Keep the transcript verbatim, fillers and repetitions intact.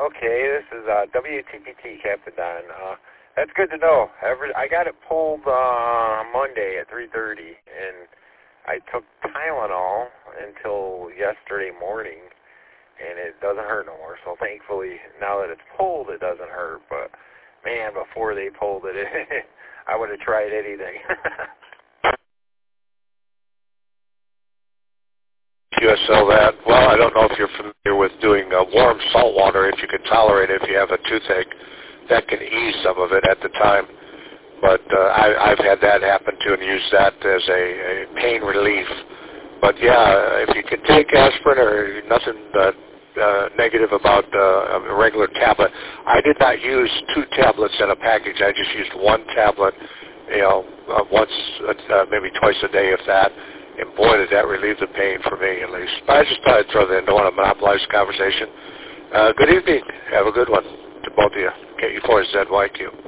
okay, this is uh, W T P T, Captain Don. Uh, that's good to know. Every, I got it pulled uh, Monday at three thirty, and I took Tylenol until yesterday morning, and it doesn't hurt no more. So thankfully, now that it's pulled, it doesn't hurt. But, man, before they pulled it, I would have tried anything. U S L that. Well, I don't know if you're familiar with doing uh, warm salt water, if you can tolerate it, if you have a toothache. That can ease some of it at the time. But uh, I, I've had that happen too and used that as a, a pain relief. But yeah, if you can take aspirin or nothing uh, uh, negative about uh, a regular tablet. I did not use two tablets in a package. I just used one tablet, you know, uh, once, uh, maybe twice a day, if that. And boy, did that relieve the pain for me, at least. But I just thought I'd throw that in. Don't want to monopolize the conversation. Uh, good evening. Have a good one to both of you. K E four Z Y Q.